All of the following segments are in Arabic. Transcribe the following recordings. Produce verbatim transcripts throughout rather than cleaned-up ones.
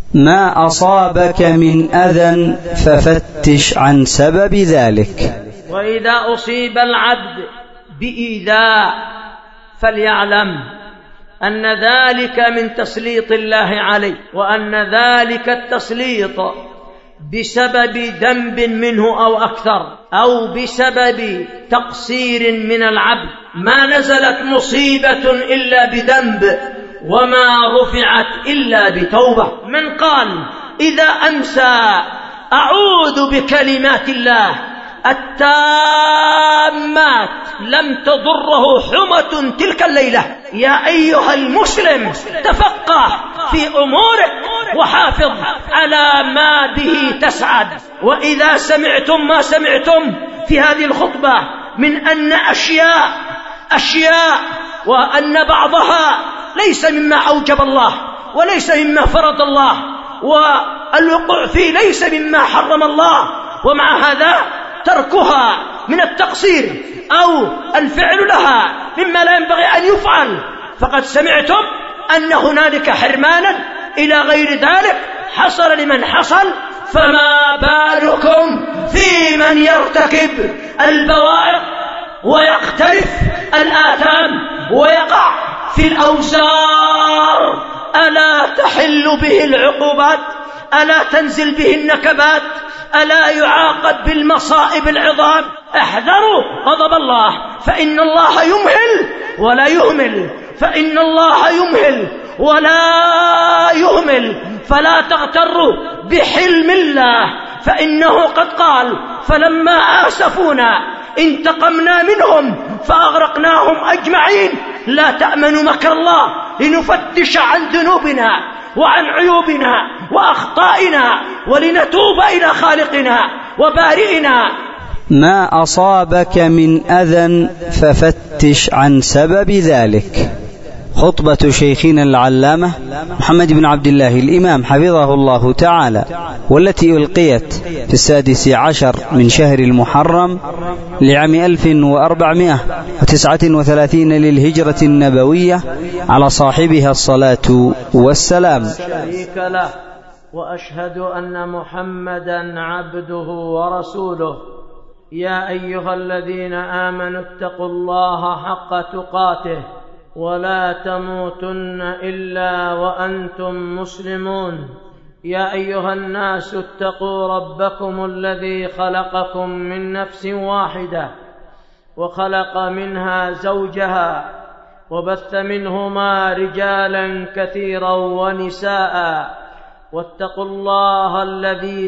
ما أصابك من أذى ففتش عن سبب ذلك. وإذا أصيب العبد بإيذاء فليعلم أن ذلك من تسليط الله عليه، وأن ذلك التسليط بسبب ذنب منه أو أكثر، أو بسبب تقصير من العبد. ما نزلت مصيبة إلا بذنب، وما رفعت إلا بتوبة. من قال إذا أمسى أعوذ بكلمات الله التامات لم تضره حمة تلك الليلة. يا أيها المسلم تفقه في أمورك وحافظ على ما به تسعد. وإذا سمعتم ما سمعتم في هذه الخطبة من أن أشياء أشياء وأن بعضها ليس مما أوجب الله وليس مما فرض الله، والوقوع فيه ليس مما حرم الله، ومع هذا تركها من التقصير أو الفعل لها مما لا ينبغي أن يفعل، فقد سمعتم أن هنالك حرمانا إلى غير ذلك حصل لمن حصل، فما بالكم في من يرتكب البوائق ويقترف الآثام ويقع في الأوزار؟ ألا تحل به العقوبات؟ ألا تنزل به النكبات؟ ألا يعاقب بالمصائب العظام؟ احذروا غضب الله، فإن الله يمهل ولا يهمل، فإن الله يمهل ولا يهمل، فلا تغتروا بحلم الله، فإنه قد قال فلما آسفونا انتقمنا منهم فأغرقناهم أجمعين. لا تأمنوا مكر الله لنفتش عن ذنوبنا وعن عيوبنا وأخطائنا ولنتوب إلى خالقنا وبارئنا. ما أصابك من أذى ففتش عن سبب ذلك. خطبة شيخنا العلامة محمد بن عبد الله الإمام حفظه الله تعالى، والتي ألقيت في السادس عشر من شهر المحرم لعام ألف وأربعمائة وتسعة وثلاثين للهجرة النبوية، على صاحبها الصلاة والسلام. شريك له، وأشهد أن محمدا عبده ورسوله. يا أيها الذين آمنوا اتقوا الله حق تقاته ولا تموتن إلا وأنتم مسلمون. يا أيها الناس اتقوا ربكم الذي خلقكم من نفس واحدة وخلق منها زوجها وبث منهما رجالا كثيرا ونساء، واتقوا الله الذي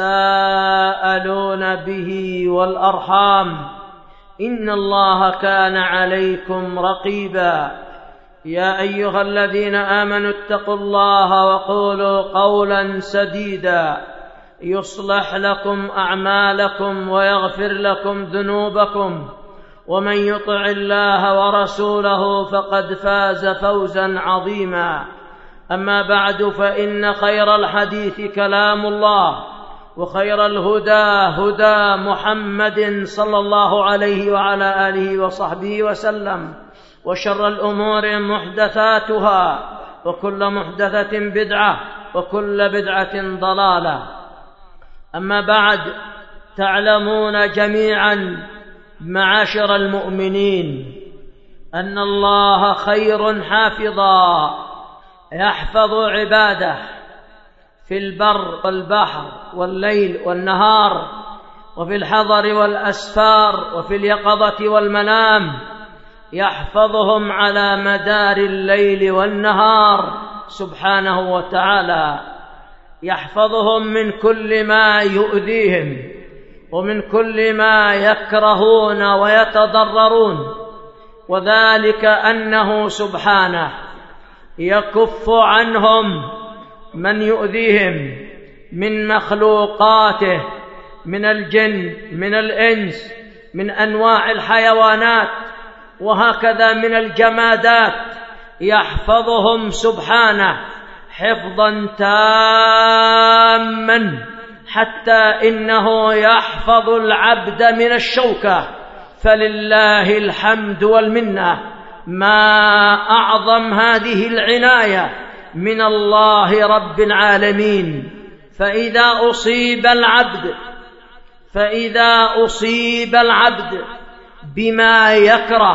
تساءلون به والأرحام إن الله كان عليكم رقيبا. يا أيها الذين آمنوا اتقوا الله وقولوا قولا سديدا يصلح لكم أعمالكم ويغفر لكم ذنوبكم، ومن يطع الله ورسوله فقد فاز فوزا عظيما. أما بعد، فإن خير الحديث كلام الله، وخير الهدى هدى محمد صلى الله عليه وعلى آله وصحبه وسلم، وشر الأمور محدثاتها، وكل محدثة بدعة، وكل بدعة ضلالة. أما بعد، تعلمون جميعا معاشر المؤمنين أن الله خير حافظا يحفظ عباده في البر والبحر والليل والنهار، وفي الحضر والأسفار، وفي اليقظة والمنام، يحفظهم على مدار الليل والنهار سبحانه وتعالى. يحفظهم من كل ما يؤذيهم ومن كل ما يكرهون ويتضررون، وذلك أنه سبحانه يكف عنهم من يؤذيهم من مخلوقاته، من الجن، من الإنس، من أنواع الحيوانات، وهكذا من الجمادات. يحفظهم سبحانه حفظا تاما، حتى إنه يحفظ العبد من الشوكة. فلله الحمد والمنة. ما أعظم هذه العناية من الله رب العالمين. فإذا أصيب العبد فإذا أصيب العبد بما يكره،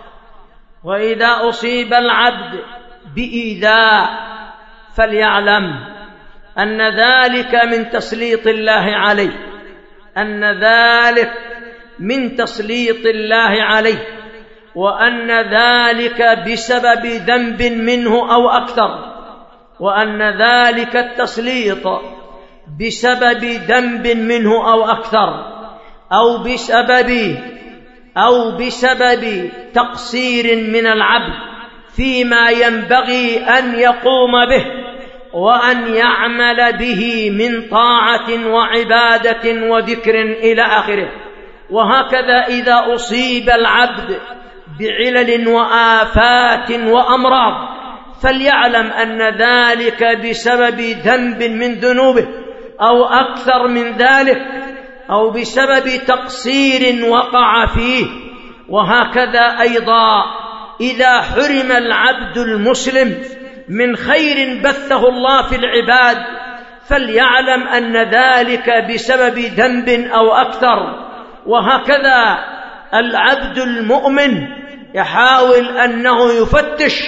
وإذا أصيب العبد بإيذاء، فليعلم أن ذلك من تسليط الله عليه، أن ذلك من تسليط الله عليه، وأن ذلك بسبب ذنب منه أو أكثر، وأن ذلك التسليط بسبب ذنب منه أو أكثر، أو بسبب أو بسبب تقصير من العبد فيما ينبغي أن يقوم به وأن يعمل به من طاعة وعبادة وذكر إلى آخره. وهكذا إذا أصيب العبد بعلل وآفات وأمراض، فليعلم أن ذلك بسبب ذنب من ذنوبه أو أكثر من ذلك، أو بسبب تقصير وقع فيه. وهكذا أيضا إذا حرم العبد المسلم من خير بثه الله في العباد، فليعلم أن ذلك بسبب ذنب أو أكثر. وهكذا العبد المؤمن يحاول أنه يفتش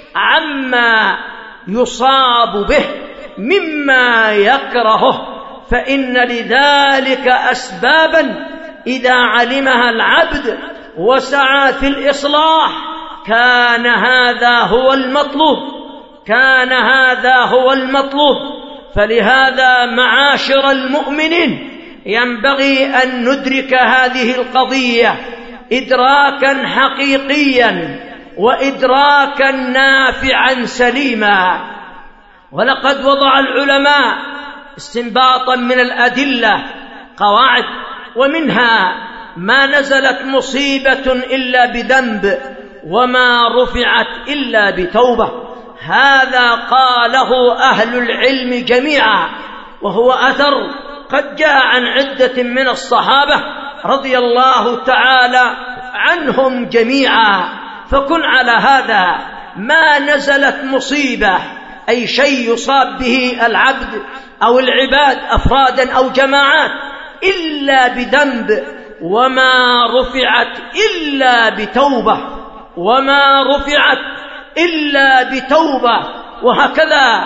عما يصاب به مما يكرهه، فإن لذلك أسبابا إذا علمها العبد وسعى في الإصلاح كان هذا هو المطلوب، كان هذا هو المطلوب. فلهذا معاشر المؤمنين ينبغي أن ندرك هذه القضية إدراكا حقيقيا وإدراكا نافعا سليما. ولقد وضع العلماء استنباطا من الأدلة قواعد، ومنها ما نزلت مصيبة إلا بذنب وما رفعت إلا بتوبة. هذا قاله أهل العلم جميعا، وهو أثر قد جاء عن عدة من الصحابة رضي الله تعالى عنهم جميعا. فكن على هذا، ما نزلت مصيبة أي شيء يصاب به العبد أو العباد أفرادا أو جماعات إلا بذنب، وما رفعت إلا بتوبة، وما رفعت إلا بتوبة. وهكذا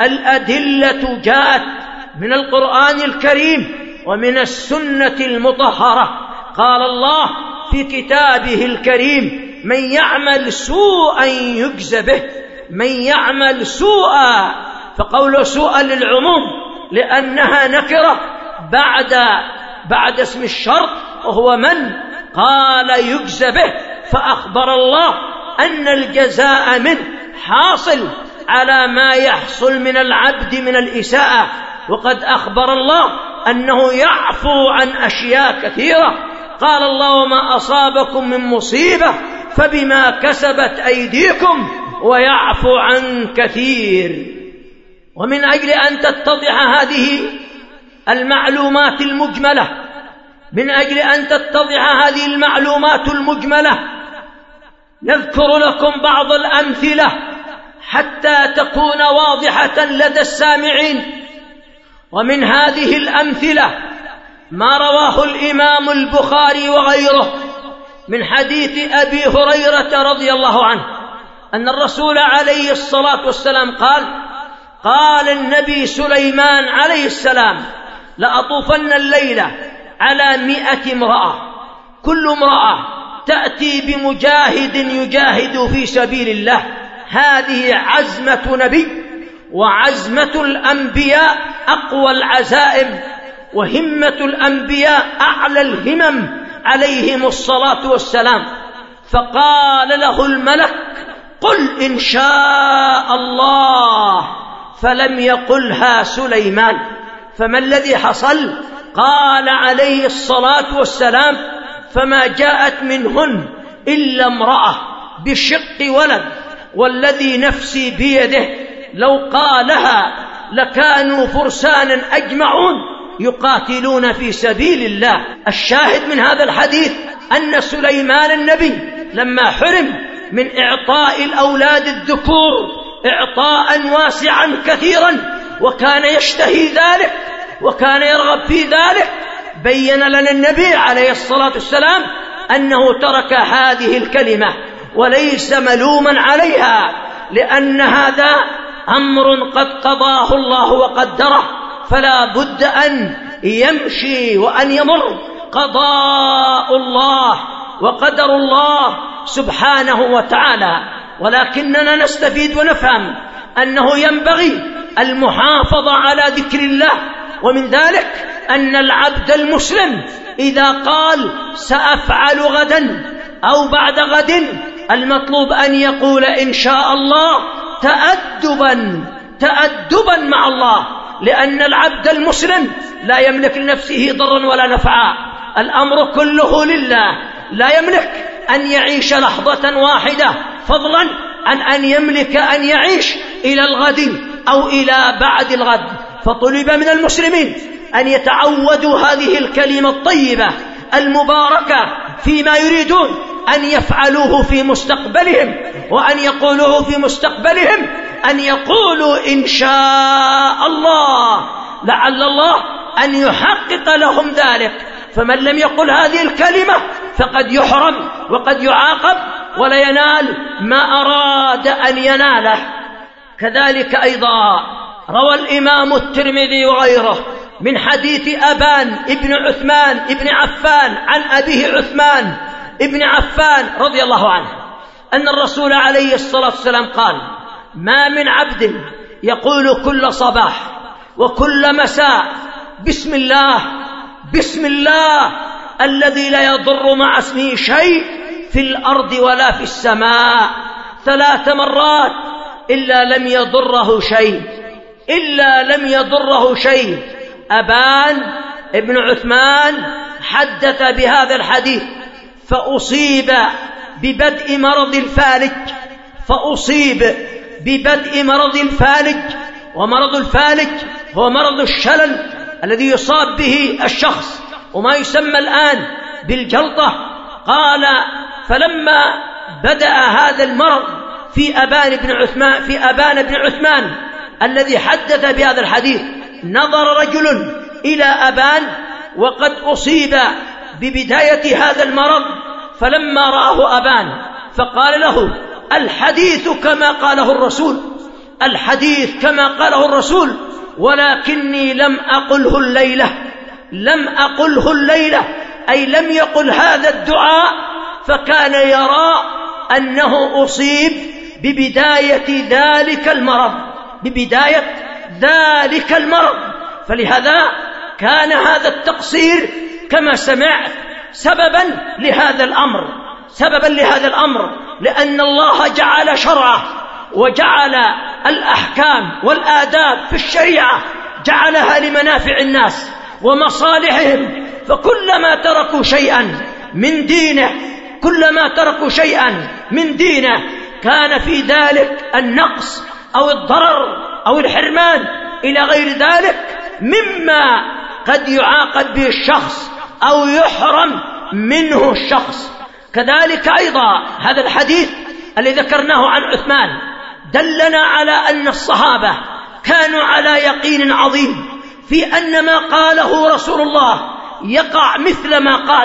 الأدلة جاءت من القرآن الكريم ومن السنة المطهرة. قال الله في كتابه الكريم: من يعمل سوءا يجز به، من يعمل سوءا، فقول سوءا للعموم لأنها نكرة بعد بعد اسم الشرط وهو من، قال يجز به، فأخبر الله أن الجزاء منه حاصل على ما يحصل من العبد من الإساءة. وقد أخبر الله أنه يعفو عن أشياء كثيرة. قال الله: وما أصابكم من مصيبة فبما كسبت أيديكم ويعفو عن كثير. ومن أجل أن تتضح هذه المعلومات المجملة، من أجل أن تتضح هذه المعلومات المجملة نذكر لكم بعض الأمثلة حتى تكون واضحة لدى السامعين. ومن هذه الأمثلة ما رواه الإمام البخاري وغيره من حديث أبي هريرة رضي الله عنه أن الرسول عليه الصلاة والسلام قال: قال النبي سليمان عليه السلام: لأطوفن الليلة على مئة امرأة، كل امرأة تأتي بمجاهد يجاهد في سبيل الله. هذه عزمة نبي، وعزمة الأنبياء أقوى العزائم، وهمة الأنبياء أعلى الهمم عليهم الصلاة والسلام. فقال له الملك: قل إن شاء الله، فلم يقلها سليمان. فما الذي حصل؟ قال عليه الصلاة والسلام: فما جاءت منهن إلا امرأة بشق ولد، والذي نفسي بيده لو قالها لكانوا فرسانا أجمعون يقاتلون في سبيل الله. الشاهد من هذا الحديث أن سليمان النبي لما حرم من إعطاء الأولاد الذكور إعطاء واسعا كثيرا، وكان يشتهي ذلك وكان يرغب في ذلك. بين لنا النبي عليه الصلاة والسلام أنه ترك هذه الكلمة وليس ملوما عليها، لأن هذا أمر قد قضاه الله وقدره، فلا بد أن يمشي وأن يمر قضاء الله وقدر الله سبحانه وتعالى. ولكننا نستفيد ونفهم أنه ينبغي المحافظة على ذكر الله، ومن ذلك أن العبد المسلم إذا قال سأفعل غدا أو بعد غد، المطلوب أن يقول إن شاء الله تأدبا تأدبا مع الله، لأن العبد المسلم لا يملك لنفسه ضرا ولا نفعا، الأمر كله لله، لا يملك أن يعيش لحظة واحدة فضلا عن أن يملك أن يعيش إلى الغد أو إلى بعد الغد. فطلب من المسلمين أن يتعودوا هذه الكلمة الطيبة المباركة فيما يريدون أن يفعلوه في مستقبلهم، وأن يقولوه في مستقبلهم، أن يقولوا إن شاء الله، لعل الله أن يحقق لهم ذلك. فمن لم يقل هذه الكلمة فقد يحرم وقد يعاقب ولا ينال ما أراد أن يناله. كذلك أيضا روى الإمام الترمذي وغيره من حديث أبان ابن عثمان ابن عفان عن أبيه عثمان ابن عفان رضي الله عنه أن الرسول عليه الصلاة والسلام قال: ما من عبد يقول كل صباح وكل مساء بسم الله بسم الله الذي لا يضر مع اسمه شيء في الأرض ولا في السماء ثلاث مرات إلا لم يضره شيء إلا لم يضره شيء. أبان ابن عثمان حدث بهذا الحديث، فأصيب ببدء مرض الفالج فأصيب ببدء مرض الفالج ومرض الفالج هو مرض الشلل الذي يصاب به الشخص وما يسمى الآن بالجلطة. قال: فلما بدأ هذا المرض في أبان بن عثمان في أبان بن عثمان الذي حدث بهذا الحديث، نظر رجل إلى أبان وقد أصيب ببداية هذا المرض، فلما رآه أبان فقال له: الحديث كما قاله الرسول الحديث كما قاله الرسول ولكني لم أقله الليلة لم أقله الليلة أي لم يقل هذا الدعاء. فكان يرى أنه أصيب ببداية ذلك المرض ببداية ذلك المرض فلهذا كان هذا التقصير كما سمعت سببا لهذا الأمر سببا لهذا الأمر لأن الله جعل شرعه وجعل الأحكام والآداب في الشريعة جعلها لمنافع الناس ومصالحهم. فكلما تركوا شيئا من دينه كلما تركوا شيئا من دينه كان في ذلك النقص أو الضرر أو الحرمان إلى غير ذلك مما قد يعاقب به الشخص أو يحرم منه الشخص. كذلك أيضا هذا الحديث الذي ذكرناه عن عثمان دلنا على أن الصحابة كانوا على يقين عظيم في أن ما قاله رسول الله يقع مثل ما قال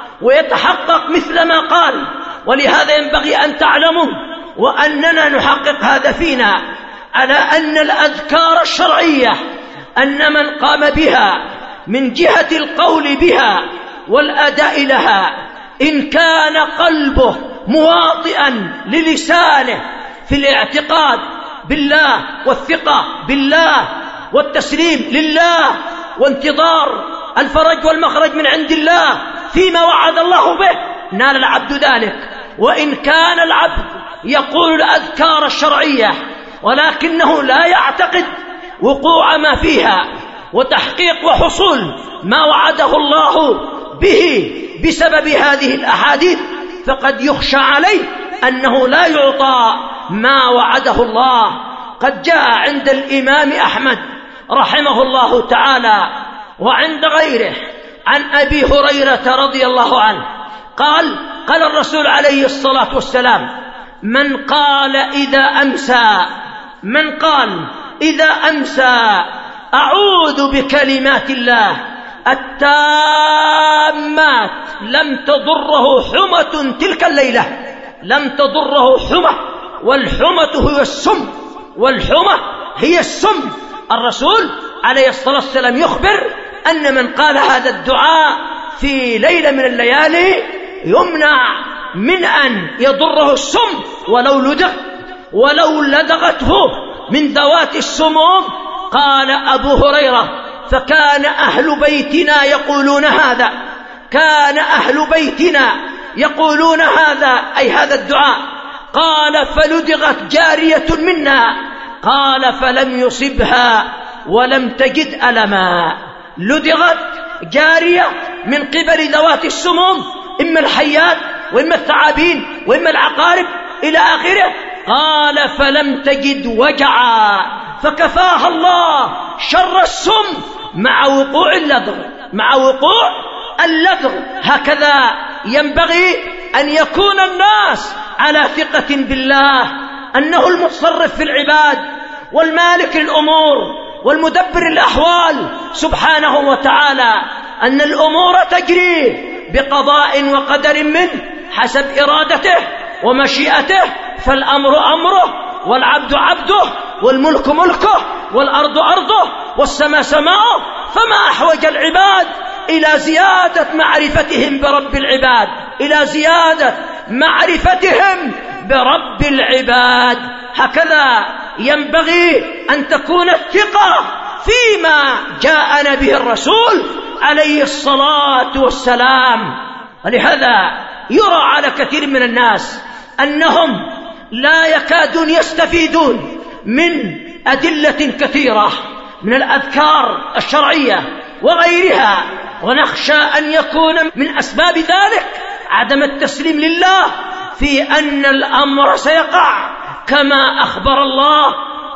ويتحقق مثل ما قال. ولهذا ينبغي أن تعلموا وأننا نحقق هذا فينا على أن الأذكار الشرعية أن من قام بها من جهة القول بها والأداء لها إن كان قلبه مواطئا للسانه في الاعتقاد بالله والثقة بالله والتسليم لله وانتظار الفرج والمخرج من عند الله فيما وعد الله به نال العبد ذلك. وإن كان العبد يقول الأذكار الشرعية ولكنه لا يعتقد وقوع ما فيها وتحقيق وحصول ما وعده الله به بسبب هذه الأحاديث فقد يخشى عليه أنه لا يعطى ما وعده الله. قد جاء عند الإمام أحمد رحمه الله تعالى وعند غيره عن أبي هريرة رضي الله عنه قال: قال الرسول عليه الصلاة والسلام: من قال إذا أمسى من قال إذا أمسى أعوذ بكلمات الله التامات لم تضره حمة تلك الليلة، لم تضره حمة، والحمة هي السم، والحمة هي السم. الرسول عليه الصلاة والسلام يخبر أن من قال هذا الدعاء في ليلة من الليالي يمنع من أن يضره السم ولو لدغ ولو لدغته من ذوات السموم. قال أبو هريرة: فكان أهل بيتنا يقولون هذا، كان أهل بيتنا يقولون هذا، أي هذا الدعاء. قال: فلدغت جارية منا، قال: فلم يصبها ولم تجد ألما. لدغت جارية من قبل ذوات السموم، إما الحيات وإما الثعابين وإما العقارب إلى آخره. قال: فلم تجد وجعا، فكفاها الله شر السم مع وقوع اللدغ، مع وقوع اللدغ. هكذا ينبغي أن يكون الناس على ثقة بالله أنه المتصرف في العباد والمالك للأمور والمدبر الأحوال سبحانه وتعالى، أن الأمور تجري بقضاء وقدر منه حسب إرادته ومشيئته، فالأمر أمره والعبد عبده والملك ملكه والأرض أرضه والسماء سماؤه. فما أحوج العباد إلى زيادة معرفتهم برب العباد، إلى زيادة معرفتهم برب العباد. هكذا ينبغي أن تكون الثقة فيما جاءنا به الرسول عليه الصلاة والسلام. ولهذا يرى على كثير من الناس أنهم لا يكادون يستفيدون من أدلة كثيرة من الأذكار الشرعية وغيرها، ونخشى أن يكون من أسباب ذلك عدم التسليم لله في أن الأمر سيقع كما أخبر الله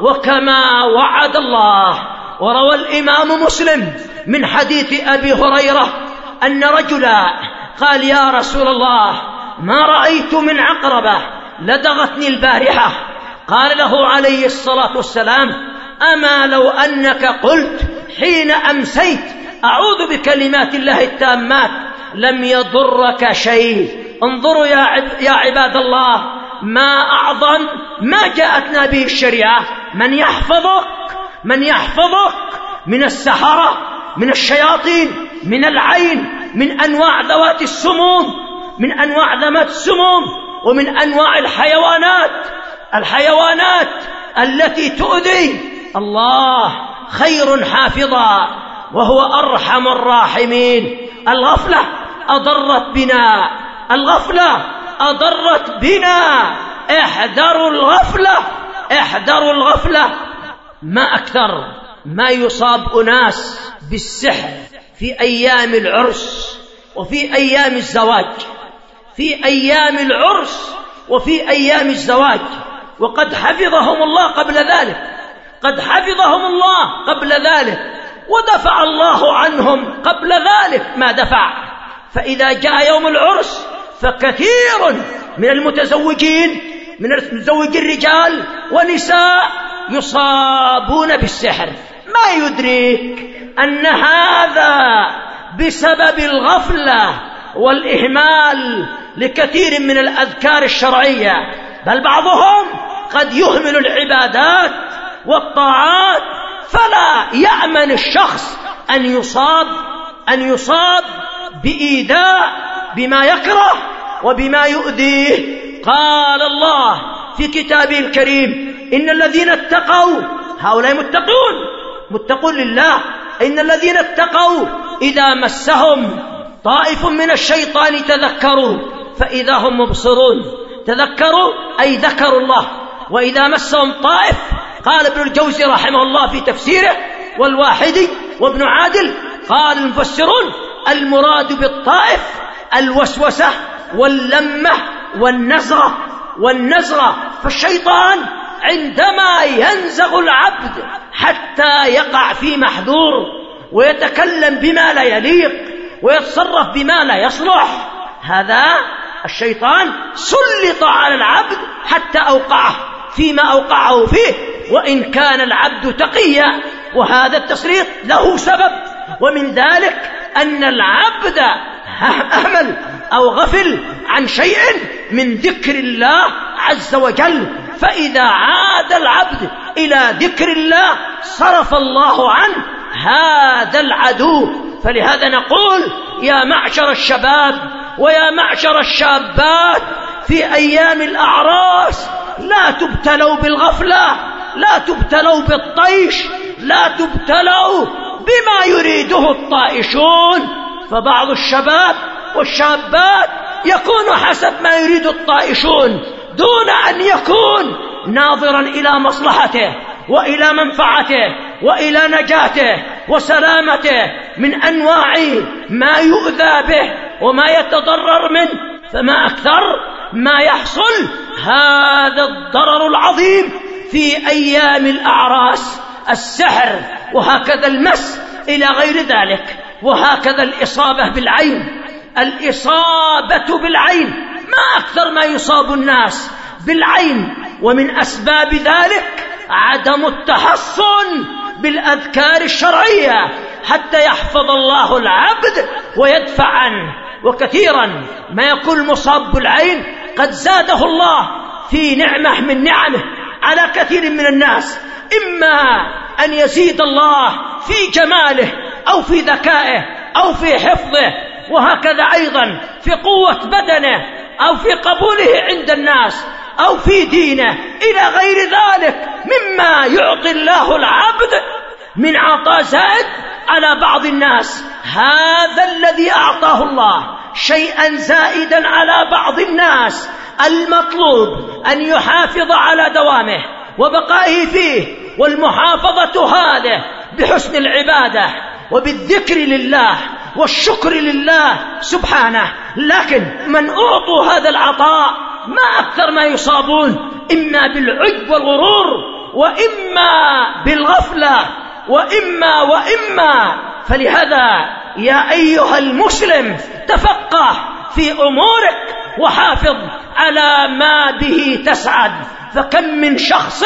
وكما وعد الله. وروى الإمام مسلم من حديث أبي هريرة أن رجلا قال: يا رسول الله، ما رأيت من عقربة لدغتني البارحة. قال له عليه الصلاة والسلام: أما لو أنك قلت حين أمسيت أعوذ بكلمات الله التامات لم يضرك شيء. انظروا يا, عب يا عباد الله، ما أعظم ما جاءتنا به الشريعة. من يحفظك من يحفظك من السحرة، من الشياطين، من العين، من أنواع ذوات السموم، من أنواع ذوات السموم، ومن أنواع الحيوانات الحيوانات التي تؤذي. الله خير حافظا وهو أرحم الراحمين. الغفلة أضرت بنا، الغفلة أضرت بنا. احذروا الغفلة، احذروا الغفلة. ما أكثر ما يصاب أناس بالسحر في أيام العرس وفي أيام الزواج، في أيام العرس وفي أيام الزواج، وقد حفظهم الله قبل ذلك، قد حفظهم الله قبل ذلك، ودفع الله عنهم قبل ذلك ما دفع. فإذا جاء يوم العرس فكثير من المتزوجين، من المتزوجين الرجال ونساء، يصابون بالسحر، ما يدرك أن هذا بسبب الغفلة والإهمال لكثير من الأذكار الشرعية، بل بعضهم قد يهمل العبادات والطاعات، فلا يأمن الشخص أن يصاب أن يصاب بإيذاء بما يكره وبما يؤذيه. قال الله في كتابه الكريم: إن الذين اتقوا، هؤلاء متقون متقون لله، إن الذين اتقوا إذا مسهم طائف من الشيطان تذكروا فإذا هم مبصرون. تذكروا أي ذكروا الله. وإذا مسهم طائف، قال ابن الجوزي رحمه الله في تفسيره والواحدي وابن عادل، قال المفسرون: المراد بالطائف الوسوسة واللمة والنزغة والنزغة. فالشيطان عندما ينزغ العبد حتى يقع في محذور ويتكلم بما لا يليق ويتصرف بما لا يصلح، هذا الشيطان سلط على العبد حتى أوقعه فيما أوقعه فيه، وإن كان العبد تقيا. وهذا التسليط له سبب، ومن ذلك أن العبد أهمل أو غفل عن شيء من ذكر الله عز وجل، فإذا عاد العبد إلى ذكر الله صرف الله عنه هذا العدو. فلهذا نقول يا معشر الشباب ويا معشر الشابات في أيام الأعراس لا تبتلوا بالغفلة، لا تبتلوا بالطيش، لا تبتلوا بما يريده الطائشون. فبعض الشباب والشابات يكون حسب ما يريد الطائشون دون أن يكون ناظرا إلى مصلحته وإلى منفعته وإلى نجاته وسلامته من أنواع ما يؤذى به وما يتضرر منه. فما أكثر ما يحصل هذا الضرر العظيم في أيام الأعراس، السحر وهكذا المس إلى غير ذلك، وهكذا الإصابة بالعين. الإصابة بالعين ما أكثر ما يصاب الناس بالعين، ومن أسباب ذلك عدم التحصن بالأذكار الشرعية حتى يحفظ الله العبد ويدفع عنه. وكثيرا ما يكون مصاب بالعين قد زاده الله في نعمة من نعمه على كثير من الناس، إما أن يزيد الله في جماله أو في ذكائه أو في حفظه، وهكذا أيضا في قوة بدنه أو في قبوله عند الناس أو في دينه إلى غير ذلك مما يعطي الله العبد من عطاء زائد على بعض الناس. هذا الذي أعطاه الله شيئا زائدا على بعض الناس المطلوب أن يحافظ على دوامه وبقائه فيه، والمحافظة هذه بحسن العبادة وبالذكر لله والشكر لله سبحانه. لكن من أعطوا هذا العطاء ما أكثر ما يصابون إما بالعجب والغرور، وإما بالغفلة، وإما وإما. فلهذا يا أيها المسلم تفقه في أمورك وحافظ على ما به تسعد. فكم من شخص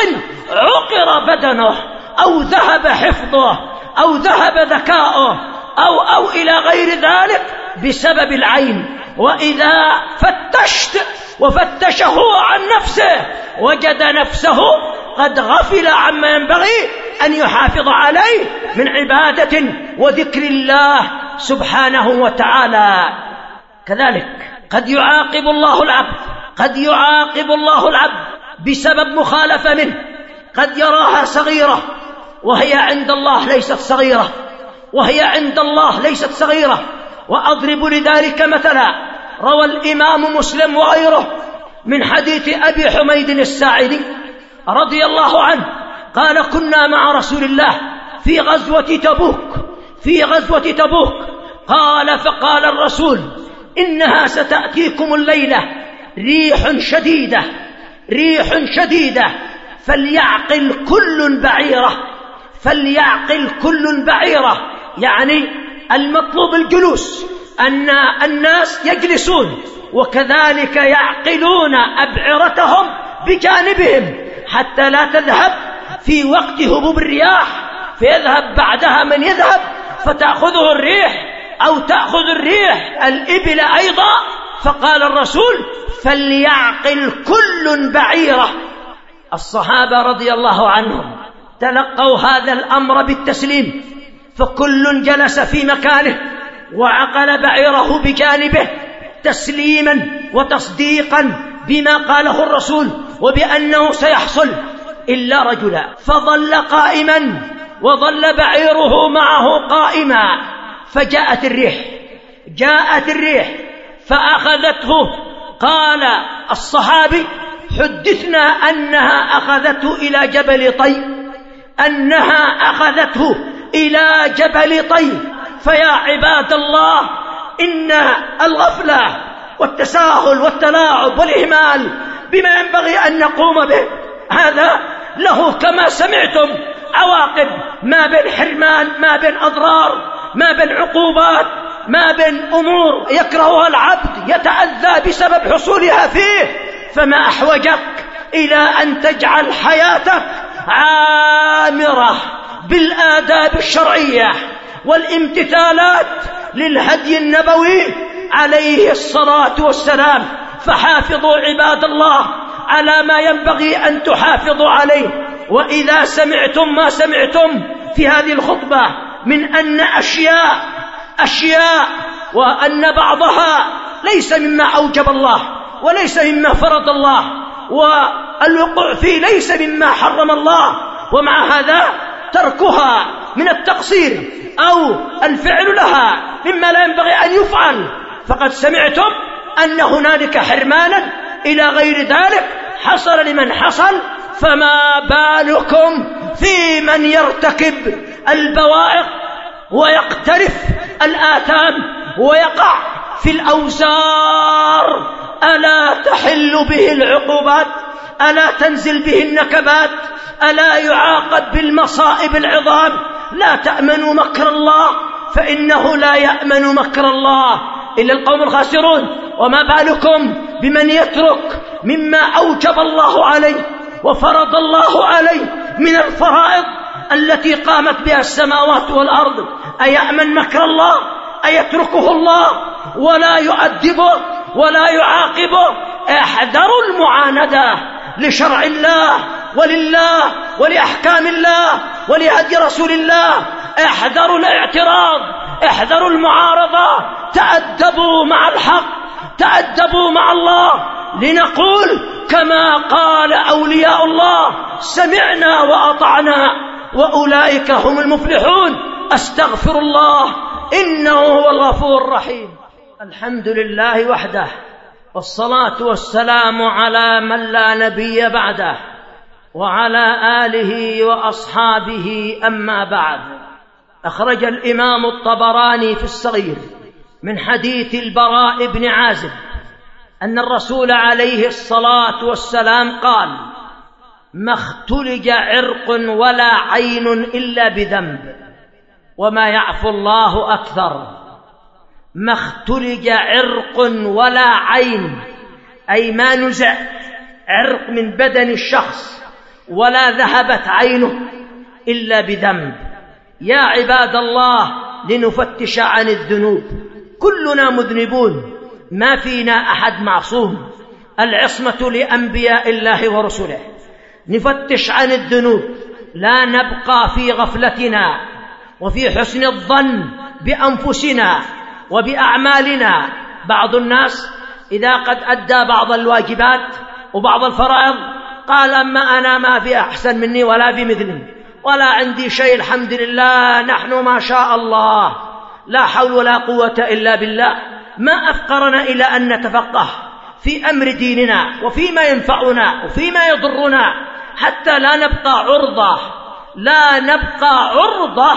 عقر بدنه أو ذهب حفظه أو ذهب ذكاؤه أو, أو إلى غير ذلك بسبب العين. وإذا فتشت وفتشه عن نفسه وجد نفسه قد غفل عما ينبغي أن يحافظ عليه من عبادة وذكر الله سبحانه وتعالى. كذلك قد يعاقب الله العبد قد يعاقب الله العبد بسبب مخالفة منه، قد يراها صغيرة وهي عند الله ليست صغيرة، وهي عند الله ليست صغيرة. وأضرب لذلك مثلا، روى الإمام مسلم وغيره من حديث أبي حميد الساعدي رضي الله عنه قال: كنا مع رسول الله في غزوة تبوك في غزوة تبوك قال: فقال الرسول: إنها ستأتيكم الليلة ريح شديدة ريح شديدة فليعقل كل بعيرة فليعقل كل بعيرة يعني المطلوب الجلوس، أن الناس يجلسون وكذلك يعقلون أبعرتهم بجانبهم حتى لا تذهب في وقت هبوب الرياح فيذهب بعدها من يذهب فتأخذه الريح أو تأخذ الريح الإبل أيضا. فقال الرسول: فليعقل كل بعيرة. الصحابة رضي الله عنهم تلقوا هذا الأمر بالتسليم، فكل جلس في مكانه وعقل بعيره بجانبه تسليما وتصديقا بما قاله الرسول وبأنه سيحصل، إلا رجلا فظل قائما وظل بعيره معه قائما، فجاءت الريح جاءت الريح فأخذته. قال الصحابي: حدثنا أنها أخذته إلى جبل طي أنها أخذته إلى جبل طي فيا عباد الله، إن الغفلة والتساهل والتلاعب والإهمال بما ينبغي أن نقوم به هذا له كما سمعتم عواقب، ما بين حرمان، ما بين أضرار، ما بين عقوبات، ما بين أمور يكرهها العبد يتأذى بسبب حصولها فيه. فما أحوجك إلى أن تجعل حياتك عامرة بالآداب الشرعية والامتثالات للهدي النبوي عليه الصلاة والسلام. فحافظوا عباد الله على ما ينبغي أن تحافظوا عليه. وإذا سمعتم ما سمعتم في هذه الخطبة من أن أشياء أشياء وأن بعضها ليس مما أوجب الله وليس مما فرض الله، والوقوع فيه ليس مما حرم الله، ومع هذا تركها من التقصير أو الفعل لها مما لا ينبغي أن يفعل، فقد سمعتم أن هنالك حرمانا إلى غير ذلك حصل لمن حصل، فما بالكم في من يرتكب البوائق ويقترف الآثام ويقع في الأوزار؟ ألا تحل به العقوبات؟ ألا تنزل به النكبات؟ ألا يعاقب بالمصائب العظام؟ لا تأمنوا مكر الله، فإنه لا يأمن مكر الله إلا القوم الخاسرون. وما بالكم بمن يترك مما أوجب الله عليه وفرض الله عليه من الفرائض التي قامت بها السماوات والأرض؟ أيأمن مكر الله؟ أيتركه الله ولا يؤدبه ولا يعاقبه؟ احذروا المعاندة لشرع الله ولله ولأحكام الله ولهدي رسول الله. احذروا الاعتراض، احذروا المعارضة، تأدبوا مع الحق، تأدبوا مع الله، لنقول كما قال أولياء الله: سمعنا وأطعنا وأولئك هم المفلحون. أستغفر الله إنه هو الغفور الرحيم. الحمد لله وحده، والصلاة والسلام على من لا نبي بعده، وعلى آله وأصحابه، أما بعد. أخرج الإمام الطبراني في الصغير من حديث البراء بن عازب أن الرسول عليه الصلاة والسلام قال: ما اختلج عرق ولا عين إلا بذنب، وما يعفو الله أكثر. ما اختلج عرق ولا عين، أي ما نزع عرق من بدن الشخص ولا ذهبت عينه إلا بذنب. يا عباد الله، لنفتش عن الذنوب. كلنا مذنبون، ما فينا أحد معصوم، العصمة لأنبياء الله ورسله. نفتش عن الذنوب، لا نبقى في غفلتنا وفي حسن الظن بأنفسنا وبأعمالنا. بعض الناس إذا قد أدى بعض الواجبات وبعض الفرائض قال: أما أنا ما في أحسن مني ولا في مثلي ولا عندي شيء، الحمد لله، نحن ما شاء الله، لا حول ولا قوة إلا بالله. ما أفقرنا إلى أن نتفقه في أمر ديننا وفيما ينفعنا وفيما يضرنا، حتى لا نبقى عرضة لا نبقى عرضة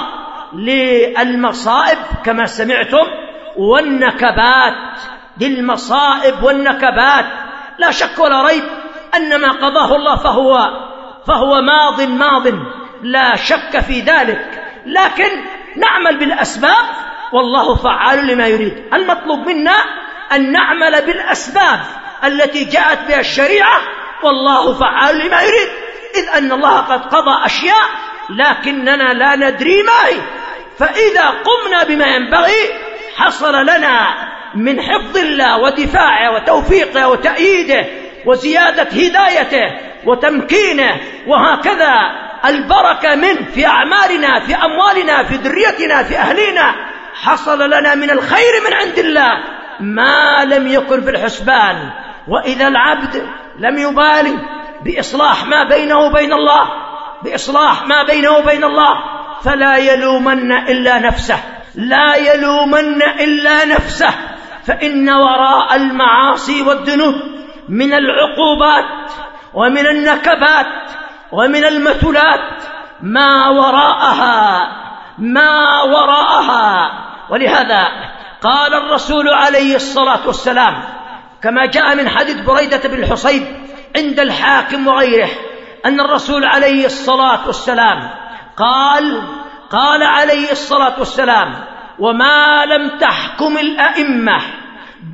للمصائب كما سمعتم، والنكبات، للمصائب والنكبات. لا شك ولا ريب أن ما قضاه الله فهو فهو ماض ماض، لا شك في ذلك، لكن نعمل بالأسباب والله فعال لما يريد. المطلوب منا أن نعمل بالأسباب التي جاءت بها الشريعة، والله فعال لما يريد، إذ أن الله قد قضى أشياء لكننا لا ندري ما هي. فإذا قمنا بما ينبغي حصل لنا من حفظ الله ودفاعه وتوفيقه وتأييده وزيادة هدايته وتمكينه، وهكذا البركة منه في أعمالنا، في أموالنا، في ذريتنا، في أهلنا. حصل لنا من الخير من عند الله ما لم يكن في الحسبان. وإذا العبد لم يبالي بإصلاح ما بينه وبين الله بإصلاح ما بينه وبين الله فلا يلومن إلا نفسه لا يلومن إلا نفسه فإن وراء المعاصي والذنوب من العقوبات ومن النكبات ومن المثلات ما وراءها ما وراءها ولهذا قال الرسول عليه الصلاة والسلام كما جاء من حديث بريدة بن الحصيب عند الحاكم وغيره أن الرسول عليه الصلاة والسلام قال قال عليه الصلاة والسلام: وما لم تحكم الأئمة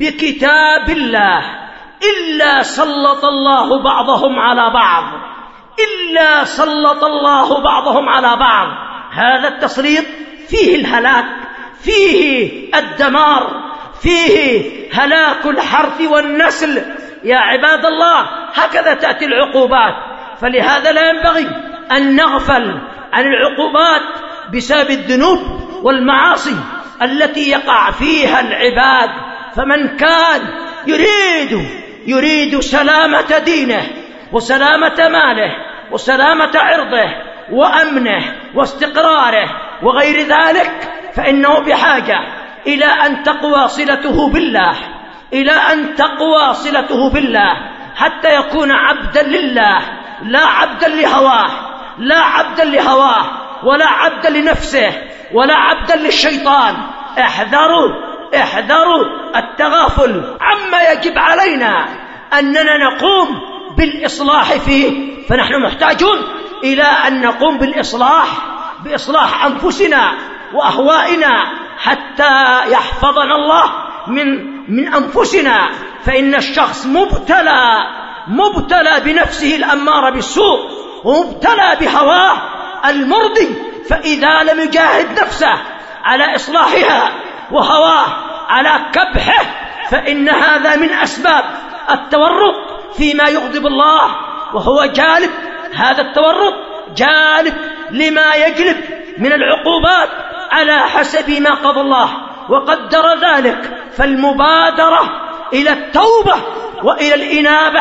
بكتاب الله إلا سلط الله بعضهم على بعض إلا سلط الله بعضهم على بعض. هذا التسليط فيه الهلاك، فيه الدمار، فيه هلاك الحرث والنسل. يا عباد الله، هكذا تأتي العقوبات. فلهذا لا ينبغي أن نغفل عن العقوبات بسبب الذنوب والمعاصي التي يقع فيها العباد. فمن كان يريد يريد سلامة دينه وسلامة ماله وسلامة عرضه وأمنه واستقراره وغير ذلك، فإنه بحاجة إلى أن تقوى صلته بالله، إلى أن تقوى صلته بالله حتى يكون عبدا لله، لا عبدا لهواه، لا عبدا لهواه ولا عبدا لنفسه ولا عبدا للشيطان. احذروا احذروا التغافل عما يجب علينا أننا نقوم بالإصلاح فيه. فنحن محتاجون إلى أن نقوم بالإصلاح بإصلاح أنفسنا وأهوائنا حتى يحفظنا الله من من أنفسنا. فإن الشخص مبتلى مبتلى بنفسه الأمارة بالسوء ومبتلى بهواه المرضي، فإذا لم يجاهد نفسه على إصلاحها وهواه على كبحه فإن هذا من أسباب التورط فيما يغضب الله، وهو جالب، هذا التورط جالب لما يجلب من العقوبات على حسب ما قضى الله وقدر ذلك. فالمبادرة إلى التوبة وإلى الإنابة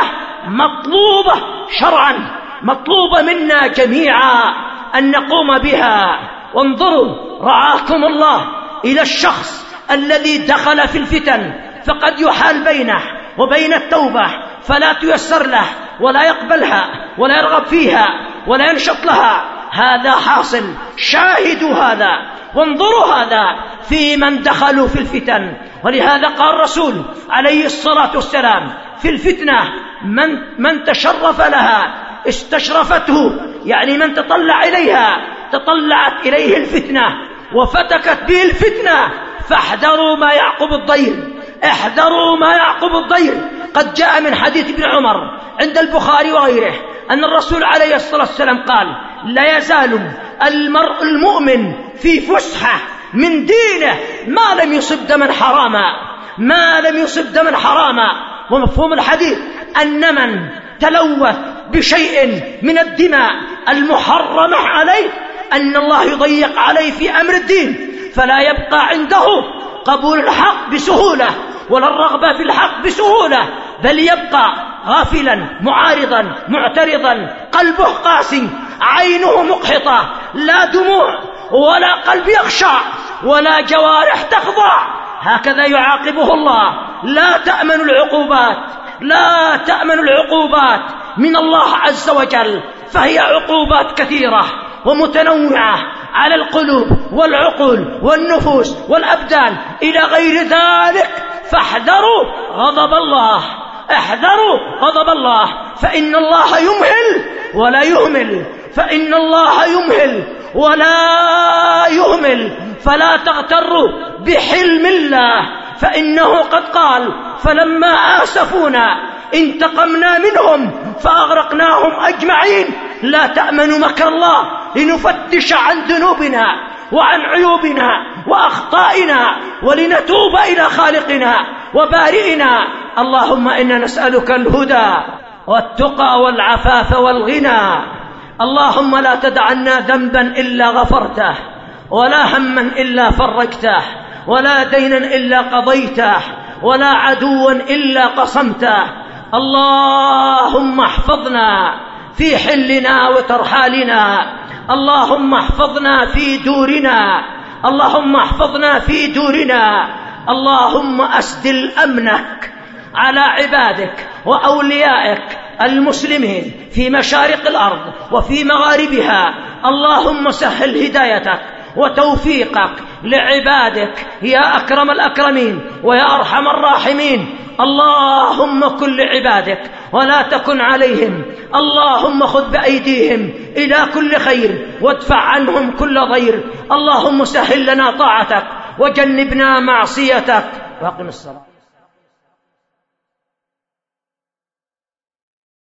مطلوبة شرعا، مطلوبة منا جميعا أن نقوم بها. وانظروا رعاكم الله إلى الشخص الذي دخل في الفتن، فقد يحال بينه وبين التوبة فلا تيسر له ولا يقبلها ولا يرغب فيها ولا ينشط لها. هذا حاصل، شاهدوا هذا وانظروا هذا في من دخلوا في الفتن. ولهذا قال الرسول عليه الصلاة والسلام في الفتنة من, من تشرف لها استشرفته، يعني من تطلع إليها تطلعت إليه الفتنة وفتكت به الفتنة. فاحذروا ما يعقب الضير، احذروا ما يعقب الضير. قد جاء من حديث ابن عمر عند البخاري وغيره أن الرسول عليه الصلاة والسلام قال: لا يزال المرء المؤمن في فسحة من دينه ما لم يصب دما حراما، ما لم يصب دما حراما. ومفهوم الحديث أن من تلوث بشيء من الدماء المحرمة عليه أن الله يضيق عليه في أمر الدين، فلا يبقى عنده قبول الحق بسهولة ولا الرغبة في الحق بسهولة، بل يبقى غافلا معارضا معترضا، قلبه قاسي، عينه مقحطة، لا دموع ولا قلب يخشع ولا جوارح تخضع. هكذا يعاقبه الله. لا تأمن العقوبات، لا تأمن العقوبات من الله عز وجل، فهي عقوبات كثيرة ومتنوعة على القلوب والعقول والنفوس والأبدان إلى غير ذلك. فاحذروا غضب الله، احذروا غضب الله، فإن الله يمهل ولا يهمل، فإن الله يمهل ولا يهمل. فلا تغتروا بحلم الله، فإنه قد قال: فلما آسفونا انتقمنا منهم فأغرقناهم أجمعين. لا تأمنوا مكر الله لنفتش عن ذنوبنا وعن عيوبنا وأخطائنا ولنتوب إلى خالقنا وبارئنا. اللهم إنا نسألك الهدى والتقى والعفاف والغنى. اللهم لا تدعنا ذنبا إلا غفرته، ولا هما إلا فرجته، ولا دينا إلا قضيته، ولا عدوا إلا قصمته. اللهم احفظنا في حلنا وترحالنا، اللهم احفظنا في دورنا، اللهم احفظنا في دورنا. اللهم أسدل أمنك على عبادك وأوليائك المسلمين في مشارق الأرض وفي مغاربها. اللهم سهل هدايتك وتوفيقك لعبادك يا أكرم الأكرمين ويا أرحم الراحمين. اللهم كن لعبادك ولا تكن عليهم. اللهم خذ بأيديهم إلى كل خير وادفع عنهم كل ضير. اللهم سهل لنا طاعتك وجنبنا معصيتك. واقم الصلاة.